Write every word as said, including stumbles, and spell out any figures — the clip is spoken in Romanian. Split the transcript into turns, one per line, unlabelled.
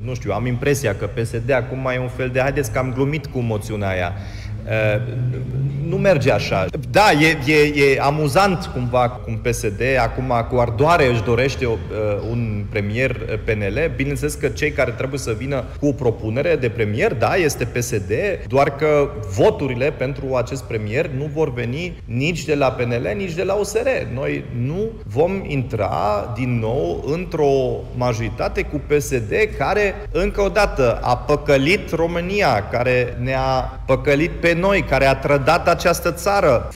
Nu știu, am impresia că P S D acum e un fel de haideți că am glumit cu moțiunea aia. Uh, nu merge așa. Da, e, e, e amuzant cumva cum P S D acum cu ardoare își dorește uh, un premier P N L. Bineînțeles că cei care trebuie să vină cu o propunere de premier, da, este P S D, doar că voturile pentru acest premier nu vor veni nici de la P N L, nici de la U S R. Noi nu vom intra din nou într-o majoritate cu P S D care, încă o dată, a păcălit România, care ne-a păcălit pe noi, care a trădat această țară.